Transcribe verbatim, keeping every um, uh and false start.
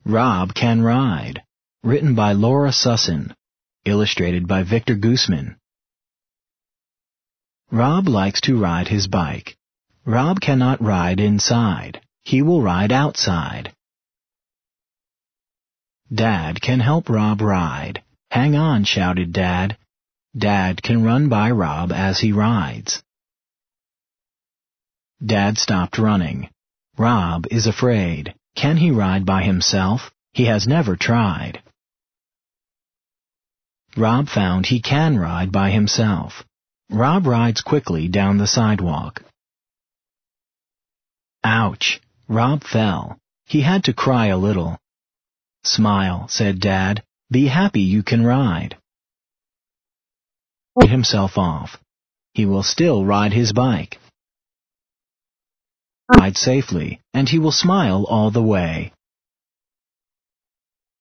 Rob Can Ride, written by Laura Sussin, illustrated by Victor Guzman. Rob likes to ride his bike. Rob cannot ride inside. He will ride outside. Dad can help Rob ride. Hang on, shouted Dad. Dad can run by Rob as he rides. Dad stopped running. Rob is afraid. Can he ride by himself? He has never tried. Rob found he can ride by himself. Rob rides quickly down the sidewalk. Ouch! Rob fell. He had to cry a little. Smile, said Dad. Be happy you can ride. He himself off. He will still ride his bike. Ride safely, and he will smile all the way.